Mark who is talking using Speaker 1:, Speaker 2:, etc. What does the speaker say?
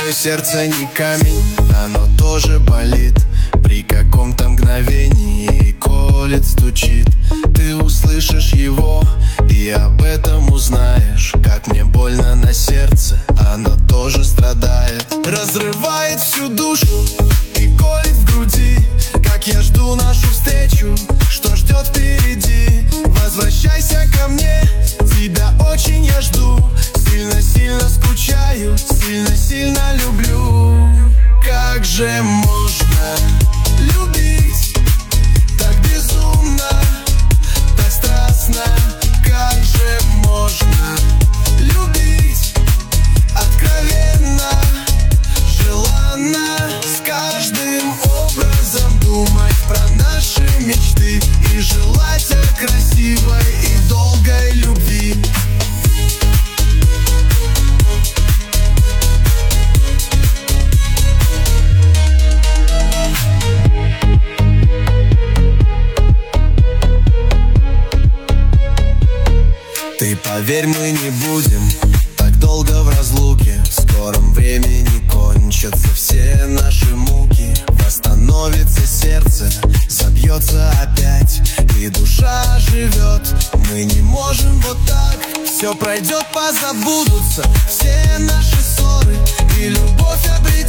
Speaker 1: Твое сердце не камень, оно тоже болит при каком-то мгновении, колет, стучит. Ты услышишь его и об этом узнаешь. Как мне больно на сердце, оно тоже страдает. Разрывает всю душу и колет в груди. Как я жду нашу встречу, что ждет впереди. Возвращайся ко мне, тебя очень я жду. Сильно-сильно скучаю, сильно-сильно люблю. Как же можно любить так безумно, так страстно? Как же можно любить откровенно, желанно? С каждым образом думать про наши мечты и желать о красивой и долгой любви. Ты поверь, мы не будем так долго в разлуке. В скором времени кончатся все наши муки. Восстановится сердце, забьется опять, и душа живет. Мы не можем вот так. Все пройдет, позабудутся все наши ссоры, и любовь обретет